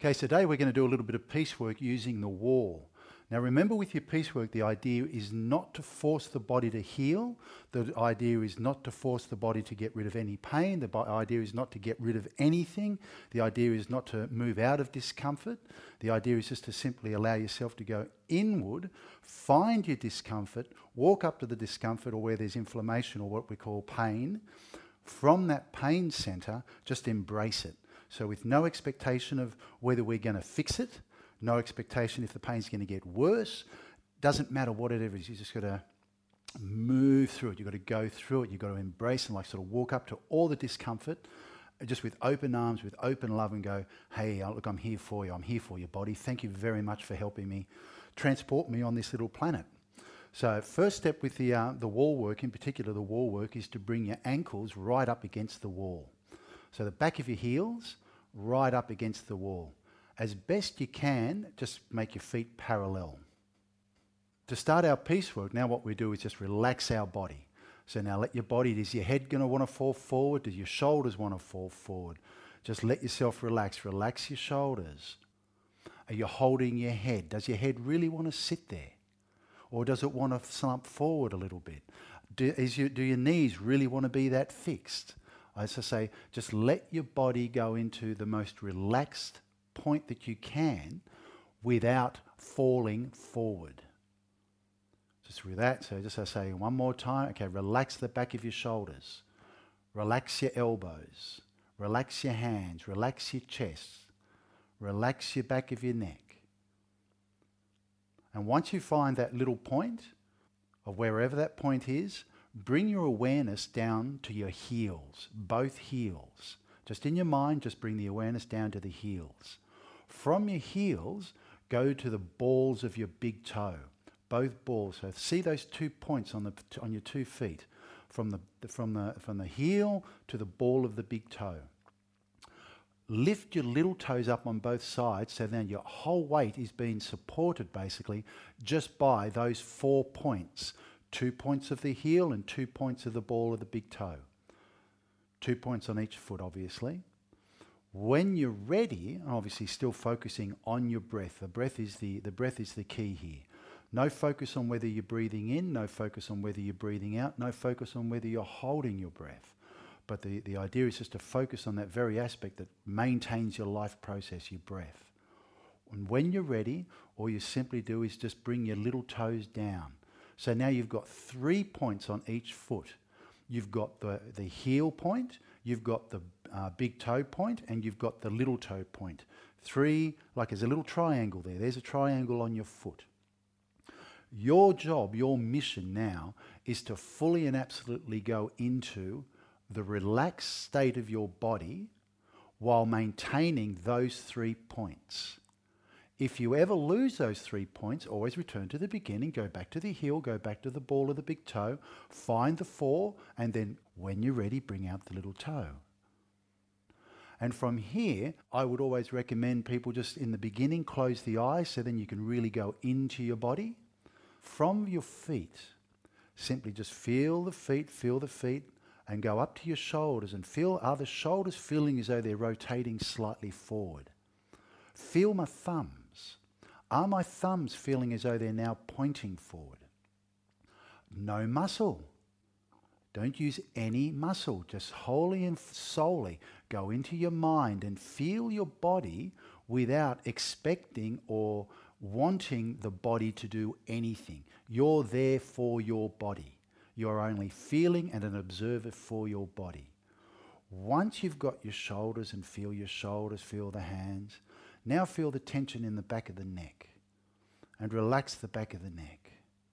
Okay, so today we're going to do a little bit of piecework using the wall. Now remember, with your piecework, the idea is not to force the body to heal. The idea is not to force the body to get rid of any pain. The idea is not to get rid of anything. The idea is not to move out of discomfort. The idea is just to simply allow yourself to go inward, find your discomfort, walk up to the discomfort or where there's inflammation or what we call pain. From that pain center, just embrace it. So with no expectation of whether we're going to fix it, no expectation if the pain's going to get worse, doesn't matter what it is, you just got to move through it, you've got to go through it, you've got to embrace and like sort of walk up to all the discomfort, just with open arms, with open love and go, hey, look, I'm here for you, I'm here for your body, thank you very much for helping me transport me on this little planet. So first step with the wall work, in particular the wall work, is to bring your ankles right up against the wall. So the back of your heels right up against the wall. As best you can, just make your feet parallel. To start our piecework, now what we do is just relax our body. So now let your body, is your head going to want to fall forward? Do your shoulders want to fall forward? Just let yourself relax. Relax your shoulders. Are you holding your head? Does your head really want to sit there? Or does it want to slump forward a little bit? Do your knees really want to be that fixed? As I say, just let your body go into the most relaxed point that you can without falling forward. Just through that, so just I say one more time, okay, relax the back of your shoulders, relax your elbows, relax your hands, relax your chest, relax your back of your neck. And once you find that little point, of wherever that point is, bring your awareness down to your heels, both heels. Just in your mind, just bring the awareness down to the heels. From your heels, go to the balls of your big toe, both balls. So see those 2 points on your 2 feet, from the heel to the ball of the big toe. Lift your little toes up on both sides, so then your whole weight is being supported basically just by those 4 points. 2 points of the heel and 2 points of the ball of the big toe. 2 points on each foot, obviously. When you're ready, obviously still focusing on your breath. The breath is the key here. No focus on whether you're breathing in, no focus on whether you're breathing out, no focus on whether you're holding your breath. But the idea is just to focus on that very aspect that maintains your life process, your breath. And when you're ready, all you simply do is just bring your little toes down. So now you've got 3 points on each foot. You've got the heel point, you've got the big toe point, and you've got the little toe point. 3, like there's a little triangle there. There's a triangle on your foot. Your job, your mission now, is to fully and absolutely go into the relaxed state of your body while maintaining those 3 points. If you ever lose those 3 points, always return to the beginning, go back to the heel, go back to the ball of the big toe, find the 4, and then when you're ready, bring out the little toe. And from here, I would always recommend people just in the beginning close the eyes so then you can really go into your body. From your feet, simply just feel the feet, and go up to your shoulders and feel, are the shoulders feeling as though they're rotating slightly forward? Feel my thumbs. Are my thumbs feeling as though they're now pointing forward? No muscle. Don't use any muscle. Just wholly and solely go into your mind and feel your body without expecting or wanting the body to do anything. You're there for your body. You're only feeling and an observer for your body. Once you've got your shoulders and feel your shoulders, feel the hands, now feel the tension in the back of the neck and relax the back of the neck.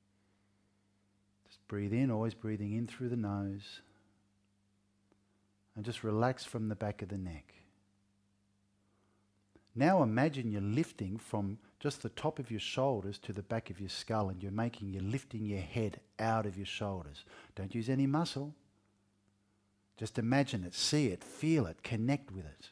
Just breathe in, always breathing in through the nose, and just relax from the back of the neck. Now imagine you're lifting from just the top of your shoulders to the back of your skull, and you're lifting your head out of your shoulders. Don't use any muscle. Just imagine it, see it, feel it, connect with it.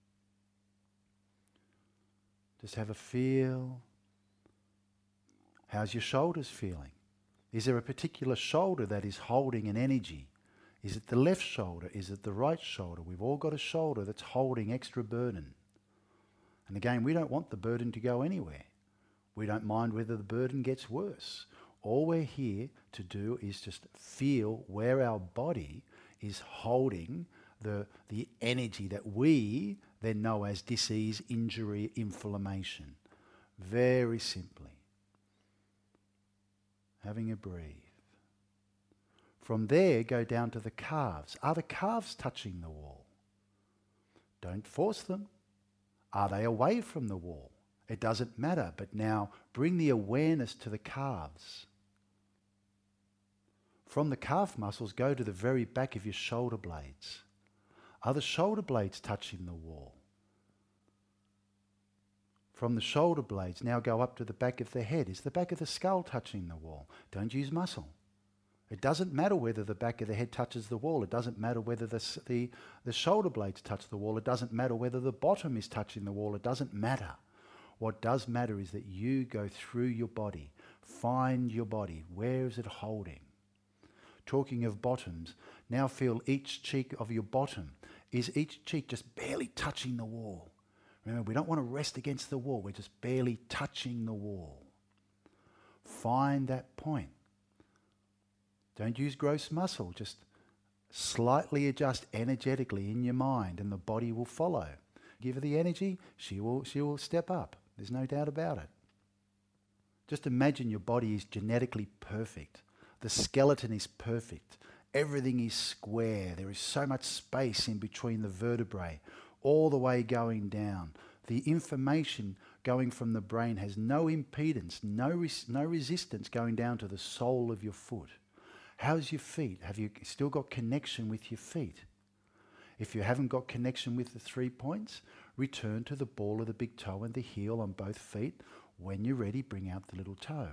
Just have a feel. How's your shoulders feeling? Is there a particular shoulder that is holding an energy? Is it the left shoulder? Is it the right shoulder? We've all got a shoulder that's holding extra burden. And again, we don't want the burden to go anywhere. We don't mind whether the burden gets worse. All we're here to do is just feel where our body is holding the energy that we then know as disease, injury, inflammation. Very simply. Having a breathe. From there, go down to the calves. Are the calves touching the wall? Don't force them. Are they away from the wall? It doesn't matter, but now bring the awareness to the calves. From the calf muscles, go to the very back of your shoulder blades. Are the shoulder blades touching the wall? From the shoulder blades, now go up to the back of the head. Is the back of the skull touching the wall? Don't use muscle. It doesn't matter whether the back of the head touches the wall. It doesn't matter whether the shoulder blades touch the wall. It doesn't matter whether the bottom is touching the wall. It doesn't matter. What does matter is that you go through your body. Find your body. Where is it holding? Talking of bottoms, now feel each cheek of your bottom. Is each cheek just barely touching the wall? Remember, we don't want to rest against the wall. We're just barely touching the wall. Find that point. Don't use gross muscle. Just slightly adjust energetically in your mind and the body will follow. Give her the energy, she will step up. There's no doubt about it. Just imagine your body is genetically perfect. The skeleton is perfect. Everything is square. There is so much space in between the vertebrae, all the way going down. The information going from the brain has no impedance, no resistance going down to the sole of your foot. How's your feet? Have you still got connection with your feet? If you haven't got connection with the 3 points, return to the ball of the big toe and the heel on both feet. When you're ready, bring out the little toe.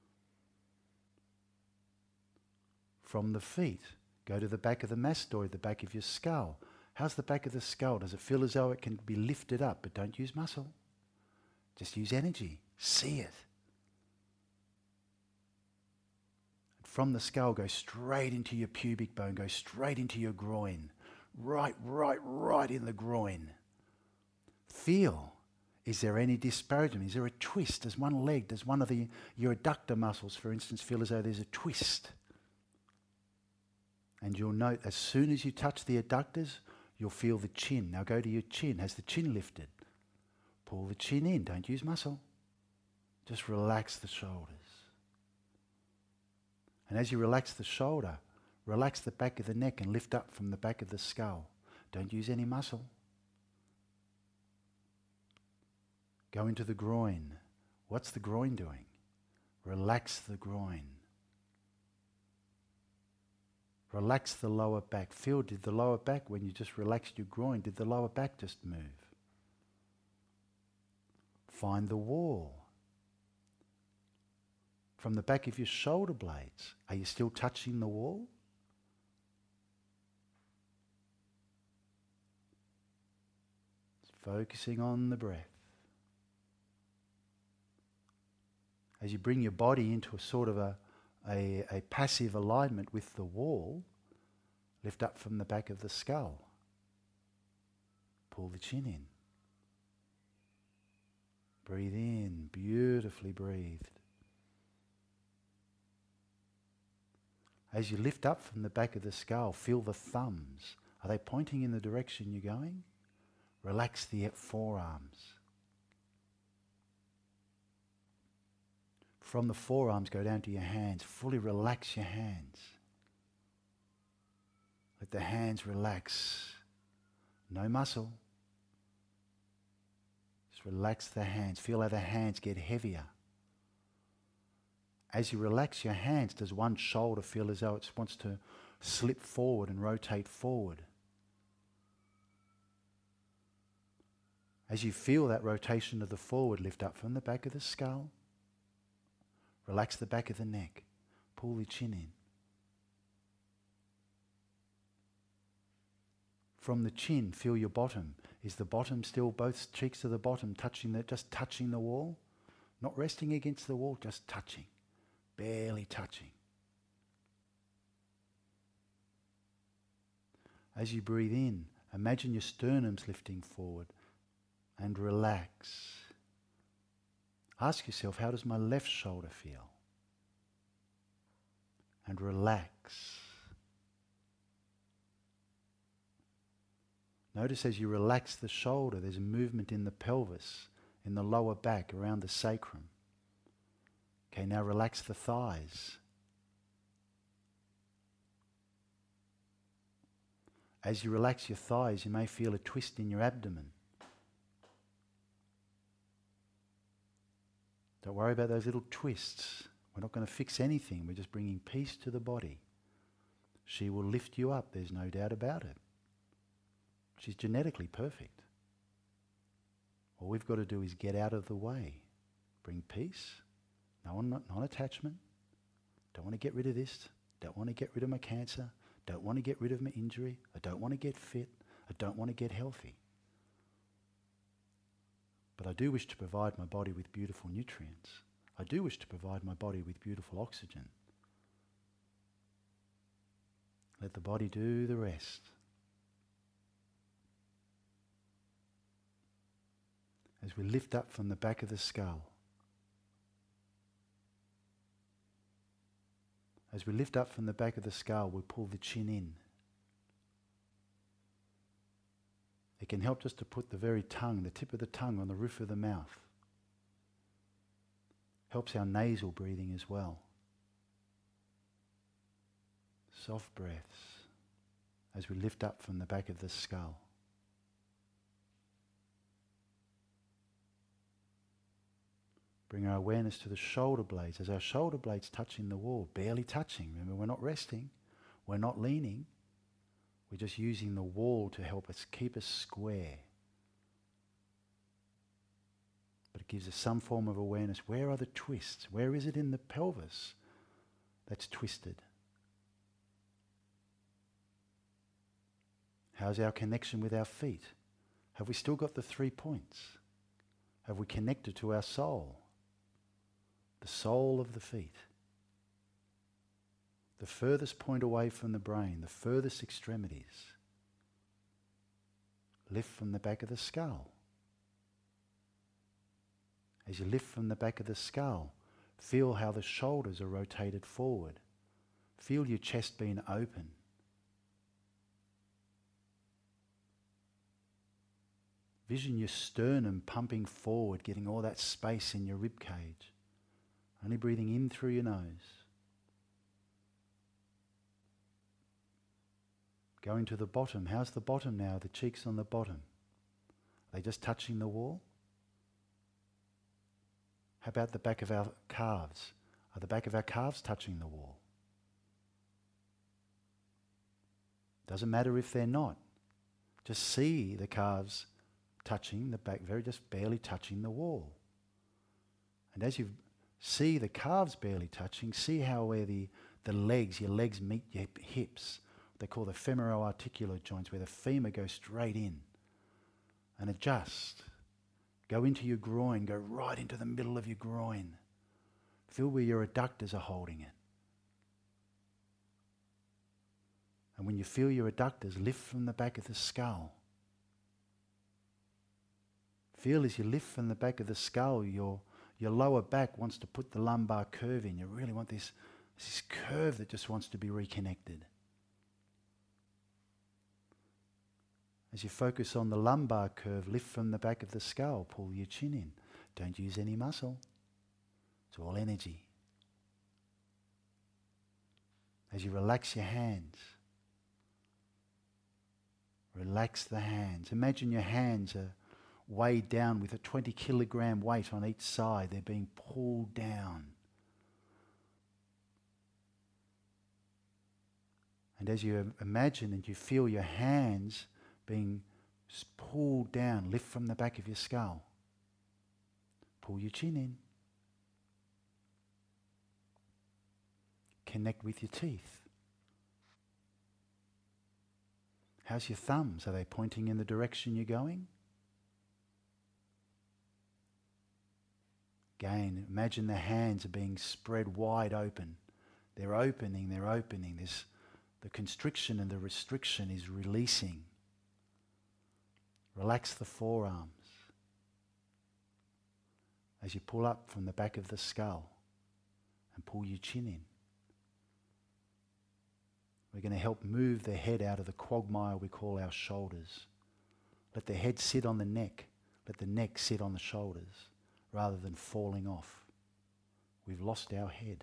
From the feet, go to the back of the mastoid, the back of your skull. How's the back of the skull? Does it feel as though it can be lifted up? But don't use muscle. Just use energy. See it. From the skull, go straight into your pubic bone. Go straight into your groin. Right in the groin. Feel. Is there any disparagement? Is there a twist? Does one leg, does one of your adductor muscles, for instance, feel as though there's a twist? And you'll note as soon as you touch the adductors, you'll feel the chin. Now go to your chin. Has the chin lifted? Pull the chin in. Don't use muscle. Just relax the shoulders. And as you relax the shoulder, relax the back of the neck and lift up from the back of the skull. Don't use any muscle. Go into the groin. What's the groin doing? Relax the groin. Relax the lower back. Feel, did the lower back, when you just relaxed your groin, did the lower back just move? Find the wall. From the back of your shoulder blades, are you still touching the wall? Focusing on the breath. As you bring your body into a sort of a passive alignment with the wall, lift up from the back of the skull. Pull the chin in. Breathe in, beautifully breathed. As you lift up from the back of the skull, feel the thumbs. Are they pointing in the direction you're going? Relax the forearms. From the forearms, go down to your hands. Fully relax your hands. Let the hands relax. No muscle. Just relax the hands. Feel how the hands get heavier. As you relax your hands, does one shoulder feel as though it wants to slip forward and rotate forward? As you feel that rotation of the forward, lift up from the back of the skull. Relax the back of the neck. Pull the chin in. From the chin, feel your bottom. Is the bottom still, both cheeks of the bottom just touching the wall? Not resting against the wall, just touching. Barely touching. As you breathe in, imagine your sternums lifting forward. and relax. Ask yourself, how does my left shoulder feel? And relax. Notice as you relax the shoulder, there's a movement in the pelvis, in the lower back, around the sacrum. Okay, now relax the thighs. As you relax your thighs, you may feel a twist in your abdomen. Don't worry about those little twists. We're not going to fix anything. We're just bringing peace to the body. She will lift you up, there's no doubt about it. She's genetically perfect. All we've got to do is get out of the way. Bring peace, non-attachment. Don't want to get rid of this. Don't want to get rid of my cancer. Don't want to get rid of my injury. I don't want to get fit. I don't want to get healthy. But I do wish to provide my body with beautiful nutrients. I do wish to provide my body with beautiful oxygen. Let the body do the rest. As we lift up from the back of the skull. As we lift up from the back of the skull, we pull the chin in. It can help just to put the very tongue, the tip of the tongue on the roof of the mouth. Helps our nasal breathing as well. Soft breaths as we lift up from the back of the skull. Bring our awareness to the shoulder blades as our shoulder blades touching the wall, barely touching. Remember, we're not resting, we're not leaning. We're just using the wall to help us keep us square. But it gives us some form of awareness. Where are the twists? Where is it in the pelvis that's twisted? How's our connection with our feet? Have we still got the 3 points? Have we connected to our soul? The soul of the feet. The furthest point away from the brain, the furthest extremities. Lift from the back of the skull. As you lift from the back of the skull, feel how the shoulders are rotated forward. Feel your chest being open. Vision your sternum pumping forward, getting all that space in your rib cage. Only breathing in through your nose. Going to the bottom. How's the bottom now? The cheeks on the bottom. Are they just touching the wall? How about the back of our calves? Are the back of our calves touching the wall? Doesn't matter if they're not. Just see the calves touching the back, just barely touching the wall. And as you see the calves barely touching, see how where the legs, your legs meet your hips. They call the femoroarticular joints, where the femur goes straight in. And adjust. Go into your groin, go right into the middle of your groin. Feel where your adductors are holding it. And when you feel your adductors, lift from the back of the skull. Feel as you lift from the back of the skull, your lower back wants to put the lumbar curve in. You really want this curve that just wants to be reconnected. As you focus on the lumbar curve, lift from the back of the skull, pull your chin in. Don't use any muscle. It's all energy. As you relax your hands, relax the hands. Imagine your hands are weighed down with a 20 kilogram weight on each side. They're being pulled down. And as you imagine and you feel your hands being pulled down, lift from the back of your skull. Pull your chin in. Connect with your teeth. How's your thumbs? Are they pointing in the direction you're going? Again, imagine the hands are being spread wide open. They're opening. The constriction and the restriction is releasing. Relax the forearms. as you pull up from the back of the skull and pull your chin in. We're going to help move the head out of the quagmire we call our shoulders. Let the head sit on the neck. Let the neck sit on the shoulders rather than falling off. We've lost our head.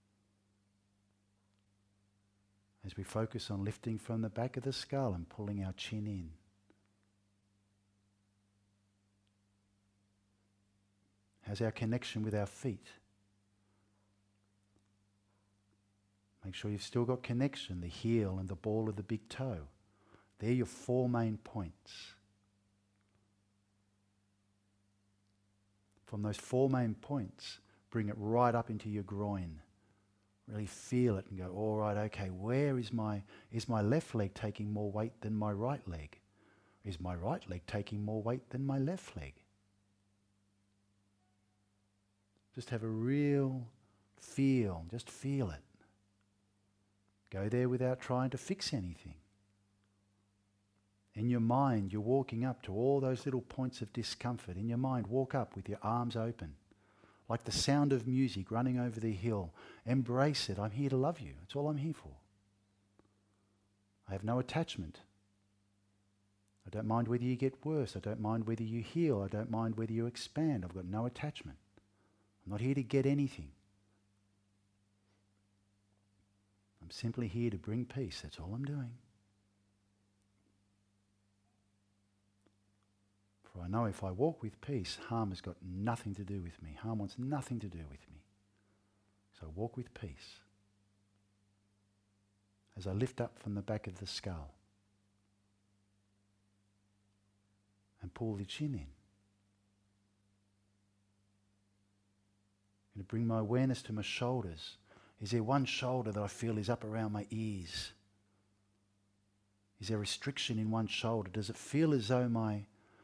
As we focus on lifting from the back of the skull and pulling our chin in. How's our connection with our feet? Make sure you've still got connection, the heel and the ball of the big toe. They're your 4 main points. From those 4 main points, bring it right up into your groin. Really feel it and go, all right, okay, where is my left leg taking more weight than my right leg? Is my right leg taking more weight than my left leg? Just have a real feel, just feel it. Go there without trying to fix anything. In your mind, you're walking up to all those little points of discomfort. In your mind, walk up with your arms open. Like the sound of music running over the hill. Embrace it. I'm here to love you. That's all I'm here for. I have no attachment. I don't mind whether you get worse. I don't mind whether you heal. I don't mind whether you expand. I've got no attachment. I'm not here to get anything. I'm simply here to bring peace. That's all I'm doing. For I know if I walk with peace, harm has got nothing to do with me. Harm wants nothing to do with me. So walk with peace. As I lift up from the back of the skull and pull the chin in. I'm going to bring my awareness to my shoulders. Is there one shoulder that I feel is up around my ears? Is there restriction in one shoulder? Does it feel as though my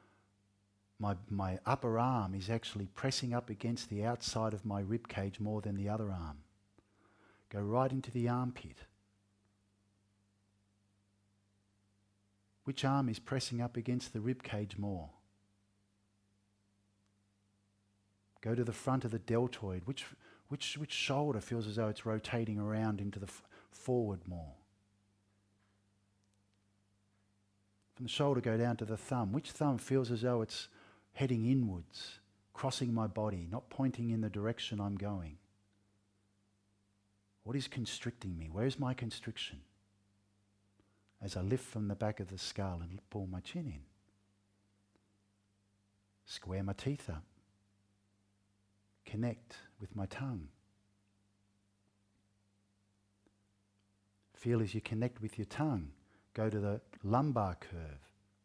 upper arm is actually pressing up against the outside of my rib cage more than the other arm? Go right into the armpit. Which arm is pressing up against the rib cage more? Go to the front of the deltoid. Which shoulder feels as though it's rotating around into the forward more? From the shoulder, go down to the thumb. Which thumb feels as though it's heading inwards, crossing my body, not pointing in the direction I'm going? What is constricting me? Where's my constriction? As I lift from the back of the skull and pull my chin in. Square my teeth up. Connect with my tongue. Feel as you connect with your tongue, go to the lumbar curve.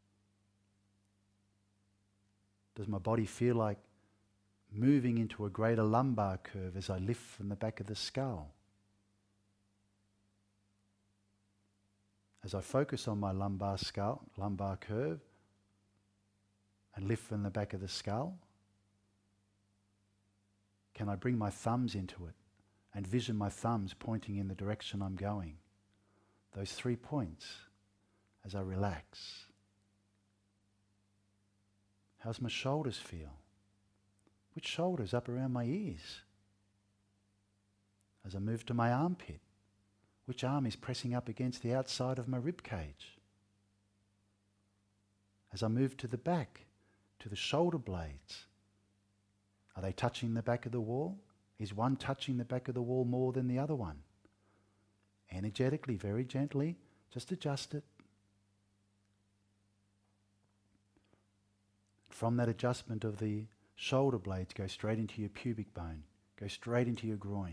Does my body feel like moving into a greater lumbar curve as I lift from the back of the skull? As I focus on my lumbar curve, and lift from the back of the skull, can I bring my thumbs into it and vision my thumbs pointing in the direction I'm going? Those 3 points as I relax. How's my shoulders feel? Which shoulders up around my ears? As I move to my armpit, which arm is pressing up against the outside of my rib cage? As I move to the back, to the shoulder blades, are they touching the back of the wall? Is one touching the back of the wall more than the other one? Energetically, very gently, just adjust it. From that adjustment of the shoulder blades, go straight into your pubic bone, go straight into your groin.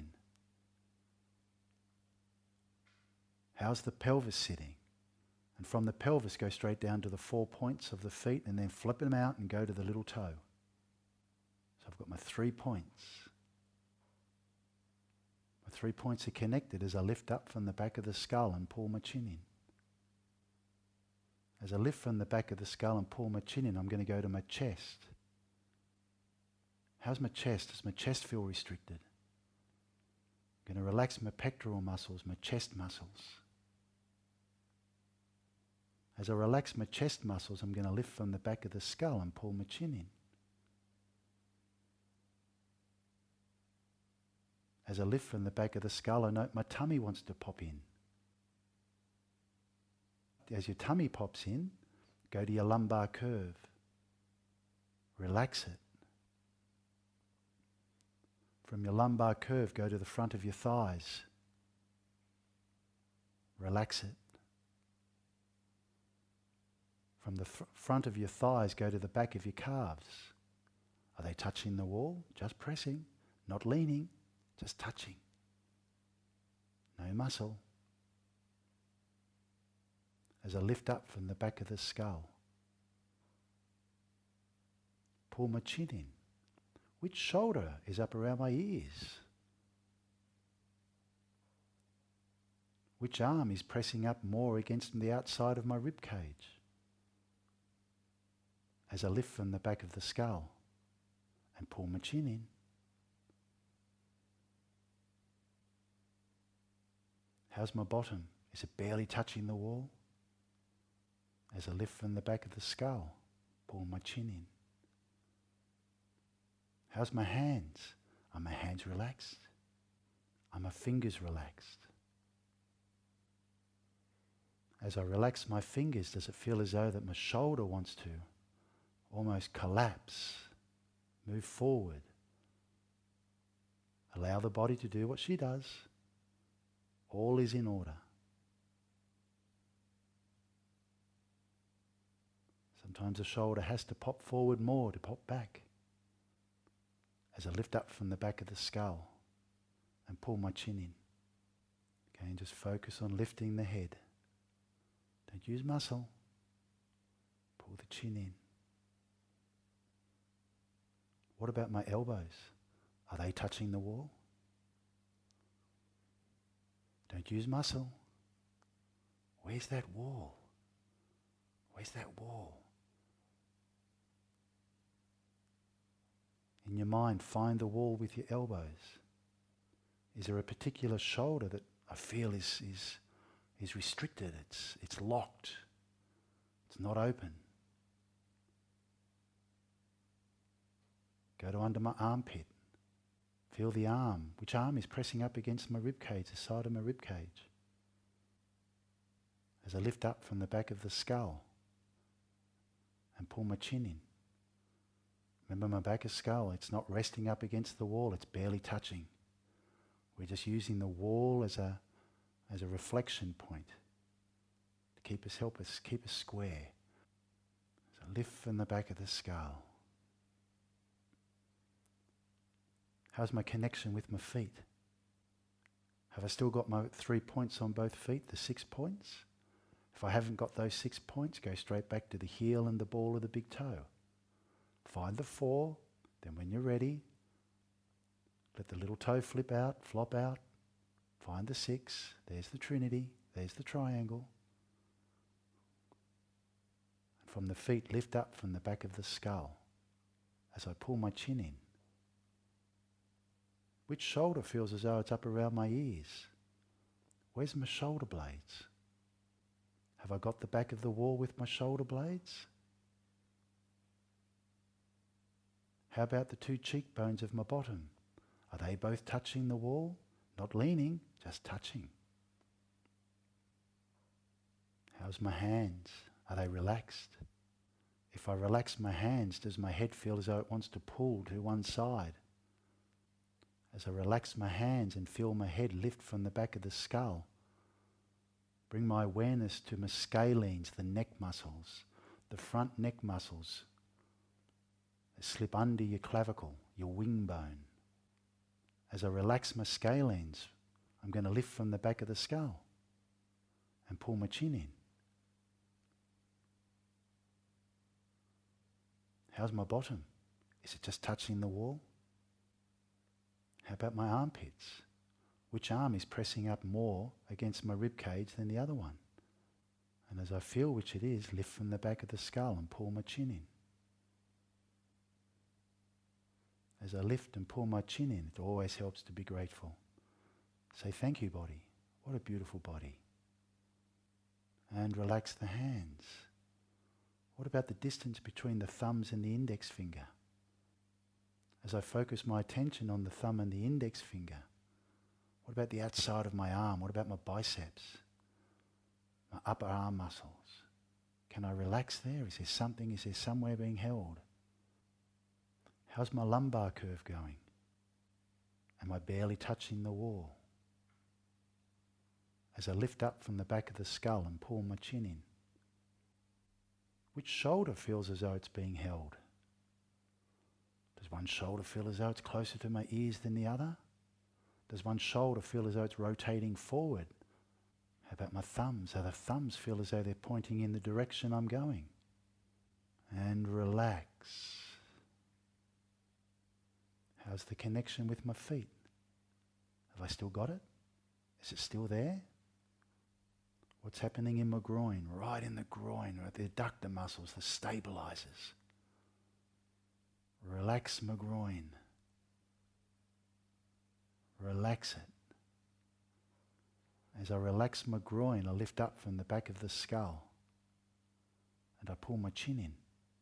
How's the pelvis sitting? And from the pelvis, go straight down to the 4 points of the feet and then flip them out and go to the little toe. So I've got my 3 points. My 3 points are connected as I lift up from the back of the skull and pull my chin in. As I lift from the back of the skull and pull my chin in, I'm going to go to my chest. How's my chest? Does my chest feel restricted? I'm going to relax my pectoral muscles, my chest muscles. As I relax my chest muscles, I'm going to lift from the back of the skull and pull my chin in. As I lift from the back of the skull, I note my tummy wants to pop in. As your tummy pops in, go to your lumbar curve. Relax it. From your lumbar curve, go to the front of your thighs. Relax it. From the front of your thighs, go to the back of your calves. Are they touching the wall? Just pressing, not leaning, just touching. No muscle. As I lift up from the back of the skull, pull my chin in. Which shoulder is up around my ears? Which arm is pressing up more against the outside of my rib cage? As I lift from the back of the skull and pull my chin in. How's my bottom? Is it barely touching the wall? As I lift from the back of the skull, pull my chin in. How's my hands? Are my hands relaxed? Are my fingers relaxed? As I relax my fingers, does it feel as though that my shoulder wants to almost collapse, move forward? Allow the body to do what she does. All is in order. Sometimes the shoulder has to pop forward more to pop back. As I lift up from the back of the skull and pull my chin in. Okay, and just focus on lifting the head. Don't use muscle. Pull the chin in. What about my elbows? Are they touching the wall? Don't use muscle. Where's that wall? Where's that wall? In your mind, find the wall with your elbows. Is there a particular shoulder that I feel is restricted? It's locked. It's not open. Go to under my armpit. Feel the arm. Which arm is pressing up against my rib cage, the side of my rib cage? As I lift up from the back of the skull and pull my chin in. Remember my back of skull, it's not resting up against the wall, it's barely touching. We're just using the wall as a reflection point to help us keep us square. So lift from the back of the skull. How's my connection with my feet? Have I still got my 3 points on both feet, the 6 points? If I haven't got those 6 points, go straight back to the heel and the ball of the big toe. Find the 4, then when you're ready, let the little toe flop out, find the 6, there's the trinity, there's the triangle. And from the feet, lift up from the back of the skull as I pull my chin in. Which shoulder feels as though it's up around my ears? Where's my shoulder blades? Have I got the back of the wall with my shoulder blades? How about the 2 cheekbones of my bottom? Are they both touching the wall? Not leaning, just touching. How's my hands? Are they relaxed? If I relax my hands, does my head feel as though it wants to pull to one side? As I relax my hands and feel my head lift from the back of the skull, bring my awareness to my scalenes, the neck muscles, the front neck muscles. They slip under your clavicle, your wing bone. As I relax my scalenes, I'm going to lift from the back of the skull and pull my chin in. How's my bottom? Is it just touching the wall? How about my armpits? Which arm is pressing up more against my rib cage than the other one? And as I feel which it is, lift from the back of the skull and pull my chin in. As I lift and pull my chin in, it always helps to be grateful. Say, thank you, body. What a beautiful body. And relax the hands. What about the distance between the thumbs and the index finger? As I focus my attention on the thumb and the index finger, What about the outside of my arm? What about my biceps? My upper arm muscles? Can I relax there? Is there somewhere being held? How's my lumbar curve going? Am I barely touching the wall? As I lift up from the back of the skull and pull my chin in, which shoulder feels as though it's being held? Does one shoulder feel as though it's closer to my ears than the other? Does one shoulder feel as though it's rotating forward? How about my thumbs? Do the thumbs feel as though they're pointing in the direction I'm going? And relax. How's the connection with my feet? Have I still got it? Is it still there? What's happening in my groin? Right in the groin, right, the adductor muscles, the stabilizers. Relax my groin. Relax it. As I relax my groin, I lift up from the back of the skull and I pull my chin in.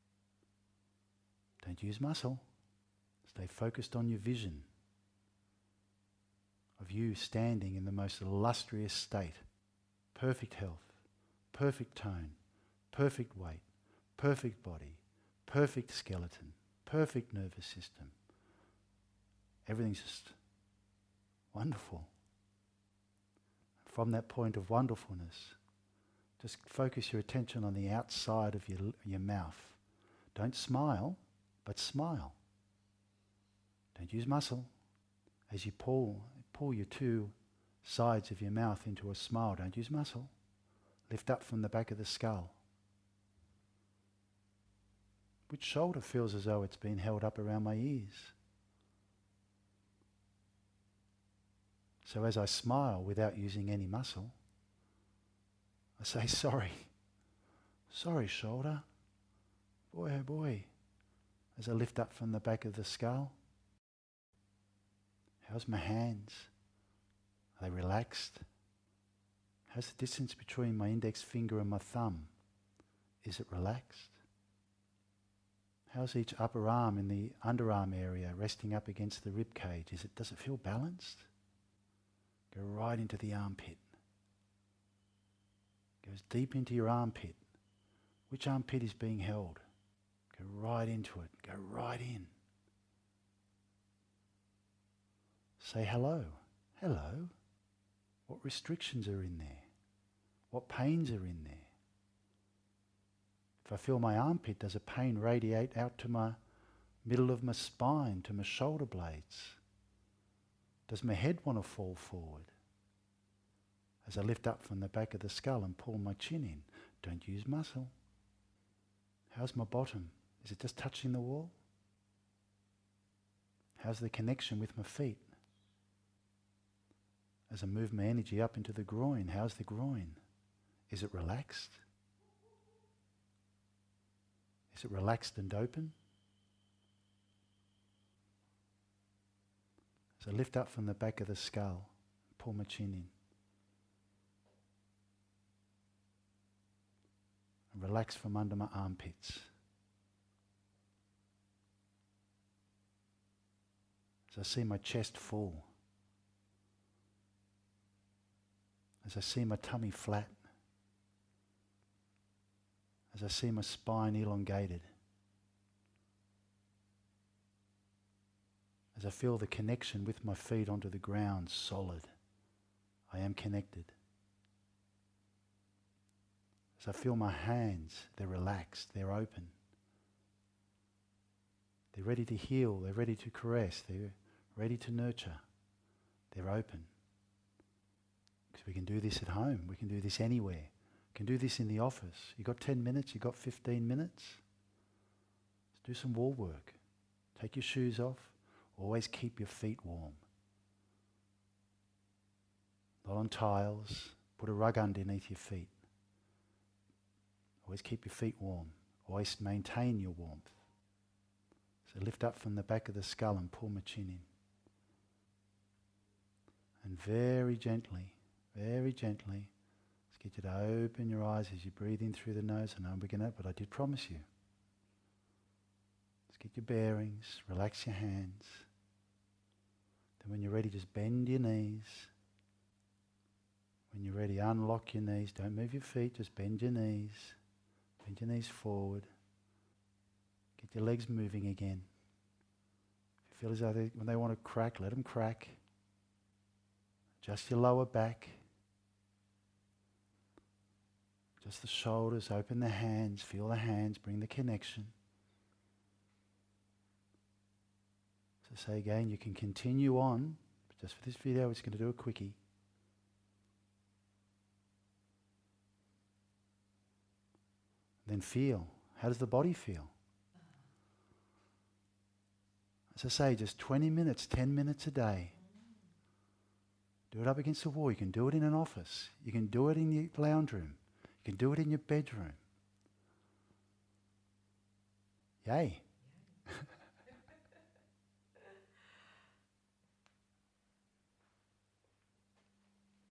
Don't use muscle. Stay focused on your vision of you standing in the most illustrious state. Perfect health, perfect tone, perfect weight, perfect body, perfect skeleton, perfect nervous system. Everything's just wonderful. From that point of wonderfulness, just focus your attention on the outside of your mouth. Don't smile, but smile. Don't use muscle. As you pull your two sides of your mouth into a smile, don't use muscle. Lift up from the back of the skull. Which shoulder feels as though it's been held up around my ears? So as I smile without using any muscle, I say, sorry. Sorry, shoulder. Boy, oh boy. As I lift up from the back of the skull. How's my hands? Are they relaxed? How's the distance between my index finger and my thumb? Is it relaxed? How's each upper arm in the underarm area resting up against the rib cage? Does it feel balanced? Go right into the armpit. Goes deep into your armpit. Which armpit is being held? Go right into it. Go right in. Say hello. Hello. What restrictions are in there? What pains are in there? If I feel my armpit, does a pain radiate out to my middle of my spine, to my shoulder blades? Does my head want to fall forward? As I lift up from the back of the skull and pull my chin in, don't use muscle. How's my bottom? Is it just touching the wall? How's the connection with my feet? As I move my energy up into the groin, how's the groin? Is it relaxed? Is it relaxed and open? As I lift up from the back of the skull, pull my chin in. And relax from under my armpits. As I see my chest full. As I see my tummy flat. As I see my spine elongated. As I feel the connection with my feet onto the ground solid. I am connected. As I feel my hands, they're relaxed, they're open. They're ready to heal, they're ready to caress, they're ready to nurture. They're open. Because we can do this at home, we can do this anywhere. We can do this in the office. You got 10 minutes, you got 15 minutes? Let's do some wall work. Take your shoes off. Always keep your feet warm. Not on tiles. Put a rug underneath your feet. Always keep your feet warm. Always maintain your warmth. So lift up from the back of the skull and pull my chin in. And very gently, let's get you to open your eyes as you breathe in through the nose. I know I'm beginning, but I did promise you. Let's get your bearings, relax your hands. Then when you're ready, just bend your knees, When you're ready, unlock your knees. Don't move your feet, just bend your knees. Bend your knees forward. Get your legs moving again. If you feel as though when they want to crack, let them crack. Adjust your lower back. Just the shoulders, open the hands, feel the hands, bring the connection. So say again, you can continue on, but just for this video, we're just going to do a quickie. Then feel. How does the body feel? As I say, just 20 minutes, 10 minutes a day. Do it up against the wall. You can do it in an office. You can do it in your lounge room. You can do it in your bedroom. Yay.